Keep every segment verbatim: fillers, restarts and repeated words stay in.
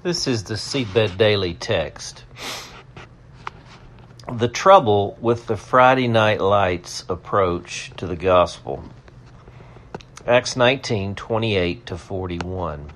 This is the Seedbed Daily text. The trouble with the Friday Night Lights approach to the gospel. Acts nineteen, twenty-eight to forty-one.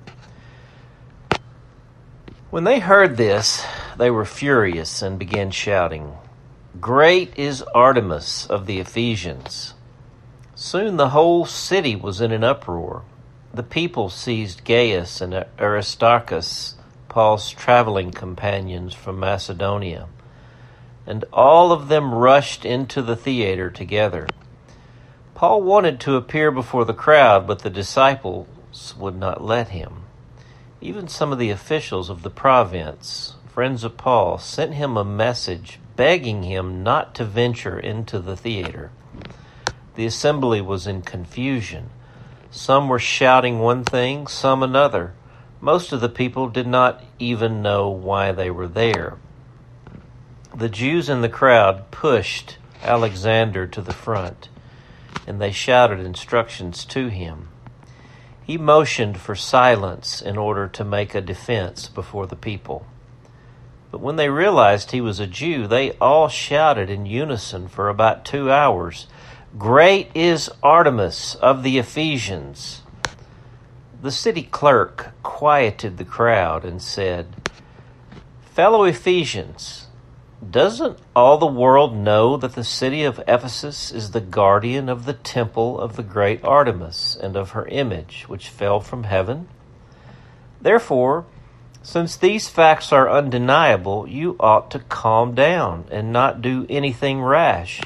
When they heard this, they were furious and began shouting, "Great is Artemis of the Ephesians!" Soon the whole city was in an uproar. The people seized Gaius and Aristarchus, Paul's traveling companions from Macedonia, and all of them rushed into the theater together. Paul wanted to appear before the crowd, but the disciples would not let him. Even some of the officials of the province, friends of Paul, sent him a message begging him not to venture into the theater. The assembly was in confusion. Some were shouting one thing, some another. Most of the people did not even know why they were there. The Jews in the crowd pushed Alexander to the front, and they shouted instructions to him. He motioned for silence in order to make a defense before the people. But when they realized he was a Jew, they all shouted in unison for about two hours, "Great is Artemis of the Ephesians!" The city clerk quieted the crowd and said, "Fellow Ephesians, doesn't all the world know that the city of Ephesus is the guardian of the temple of the great Artemis and of her image, which fell from heaven? Therefore, since these facts are undeniable, you ought to calm down and not do anything rash.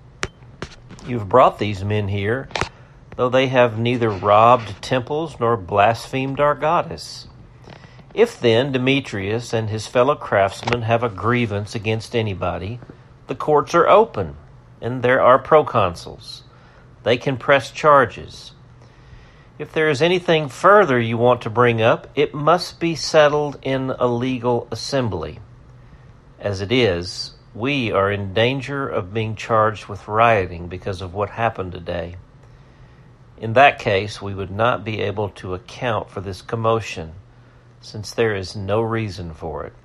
You've brought these men here, though they have neither robbed temples nor blasphemed our goddess. If then Demetrius and his fellow craftsmen have a grievance against anybody, the courts are open, and there are proconsuls. They can press charges. If there is anything further you want to bring up, it must be settled in a legal assembly. As it is, we are in danger of being charged with rioting because of what happened today. In that case, we would not be able to account for this commotion, since there is no reason for it."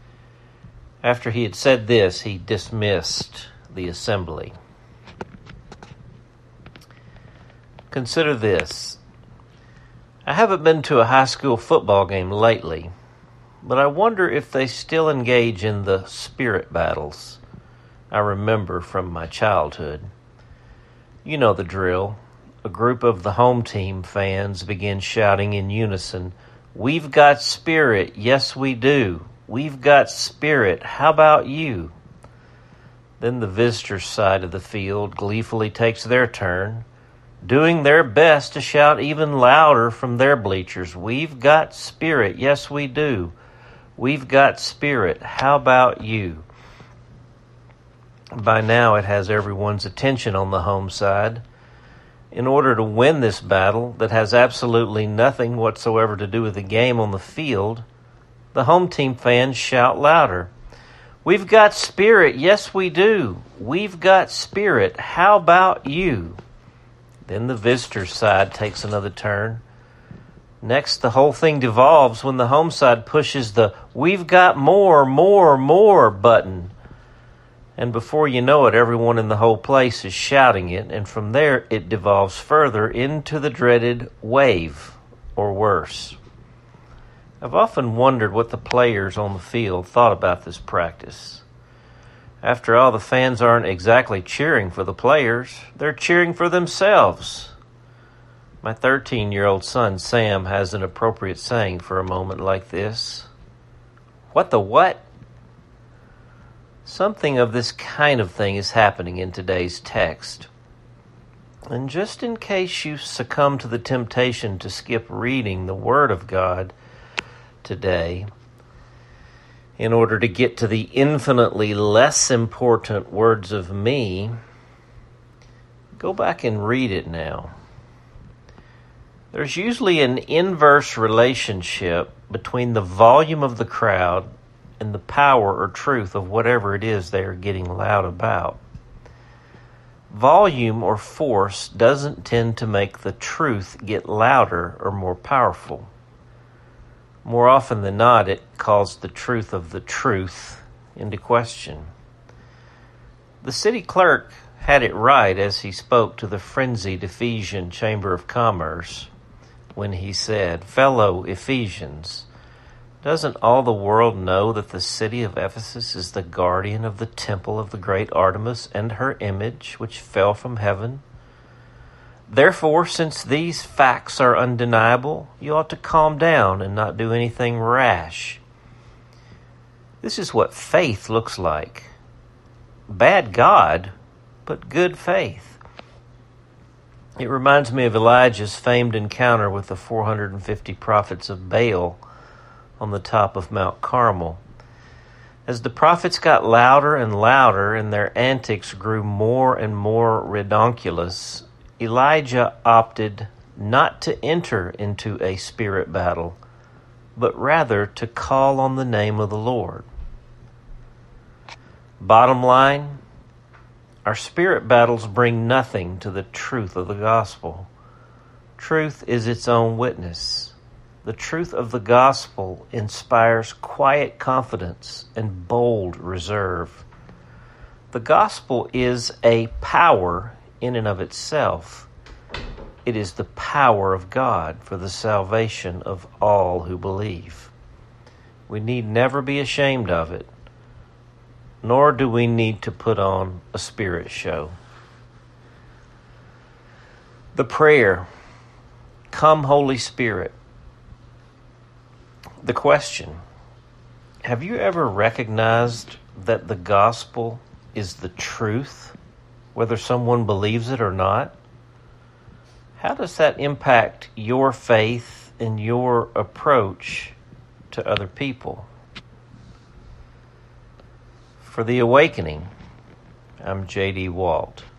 After he had said this, he dismissed the assembly. Consider this. I haven't been to a high school football game lately, but I wonder if they still engage in the spirit battles I remember from my childhood. You know the drill. A group of the home team fans begin shouting in unison, "We've got spirit, yes we do. We've got spirit, how about you?" Then the visitor side of the field gleefully takes their turn, doing their best to shout even louder from their bleachers, "We've got spirit, yes we do. We've got spirit, how about you?" By now it has everyone's attention on the home side. In order to win this battle that has absolutely nothing whatsoever to do with the game on the field, the home team fans shout louder, "We've got spirit, yes we do. We've got spirit, how about you?" Then the visitor side takes another turn. Next, the whole thing devolves when the home side pushes the "We've got more, more, more" button. And before you know it, everyone in the whole place is shouting it, and from there it devolves further into the dreaded wave, or worse. I've often wondered what the players on the field thought about this practice. After all, the fans aren't exactly cheering for the players. They're cheering for themselves. My thirteen-year-old son, Sam, has an appropriate saying for a moment like this. "What the what?" Something of this kind of thing is happening in today's text. And just in case you succumb to the temptation to skip reading the Word of God today in order to get to the infinitely less important words of me, go back and read it now. There's usually an inverse relationship between the volume of the crowd and the power or truth of whatever it is they are getting loud about. Volume or force doesn't tend to make the truth get louder or more powerful. More often than not, it calls the truth of the truth into question. The city clerk had it right as he spoke to the frenzied Ephesian Chamber of Commerce when he said, "Fellow Ephesians, doesn't all the world know that the city of Ephesus is the guardian of the temple of the great Artemis and her image, which fell from heaven? Therefore, since these facts are undeniable, you ought to calm down and not do anything rash." This is what faith looks like. Bad God, but good faith. It reminds me of Elijah's famed encounter with the four hundred fifty prophets of Baal on the top of Mount Carmel. As the prophets got louder and louder and their antics grew more and more redonkulous, Elijah opted not to enter into a spirit battle, but rather to call on the name of the Lord. Bottom line, our spirit battles bring nothing to the truth of the gospel. Truth is its own witness. The truth of the gospel inspires quiet confidence and bold reserve. The gospel is a power in and of itself. It is the power of God for the salvation of all who believe. We need never be ashamed of it, nor do we need to put on a spirit show. The prayer, "Come, Holy Spirit." The question, have you ever recognized that the gospel is the truth, whether someone believes it or not? How does that impact your faith and your approach to other people? For The Awakening, I'm J D Walt.